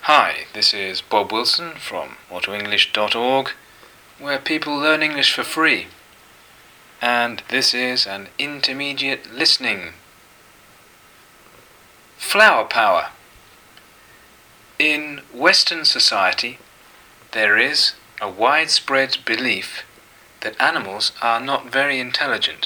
Hi, this is Bob Wilson from autoenglish.org, where people learn English for free. And this is an intermediate listening. Flower power. In Western society, there is a widespread belief that animals are not very intelligent.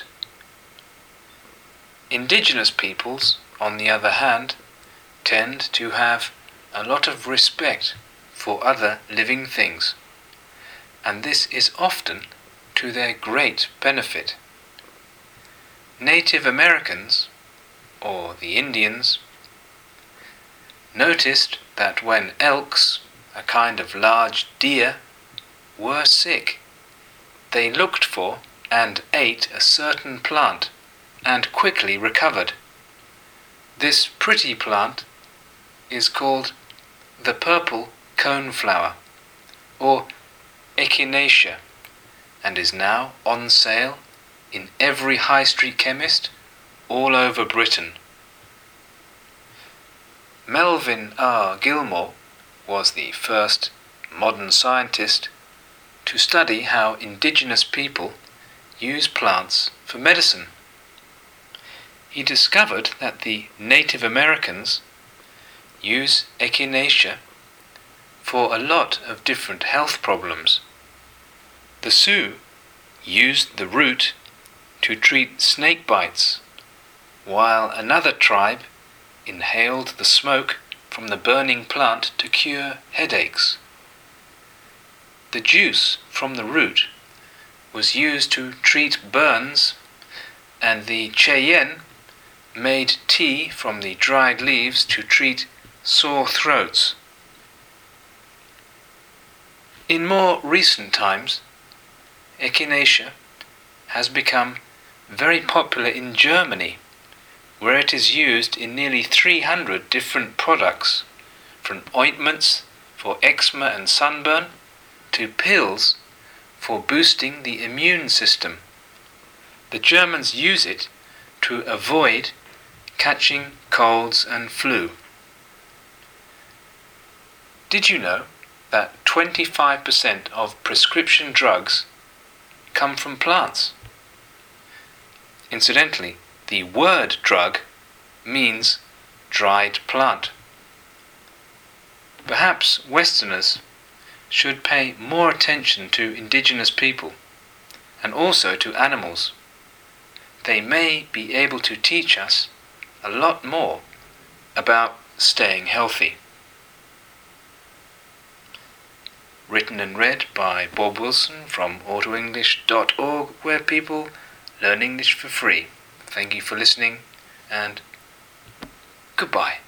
Indigenous peoples, on the other hand, tend to have a lot of respect for other living things, and this is often to their great benefit. Native Americans, or the Indians, noticed that when elks, a kind of large deer, were sick, they looked for and ate a certain plant and quickly recovered. This pretty plant is called the purple coneflower, or echinacea, and is now on sale in every high street chemist all over Britain. Melvin R. Gilmore was the first modern scientist to study how indigenous people use plants for medicine. He discovered that the Native Americans use echinacea for a lot of different health problems. The Sioux used the root to treat snake bites, while another tribe inhaled the smoke from the burning plant to cure headaches. The juice from the root was used to treat burns, and the Cheyenne made tea from the dried leaves to treat sore throats. In more recent times, echinacea has become very popular in Germany, where it is used in nearly 300 different products, from ointments for eczema and sunburn to pills for boosting the immune system. The Germans use it to avoid catching colds and flu. Did you know that 25% of prescription drugs come from plants? Incidentally, the word drug means dried plant. Perhaps Westerners should pay more attention to indigenous people and also to animals. They may be able to teach us a lot more about staying healthy. Written and read by Bob Wilson from autoenglish.org, where people learn English for free. Thank you for listening, and goodbye.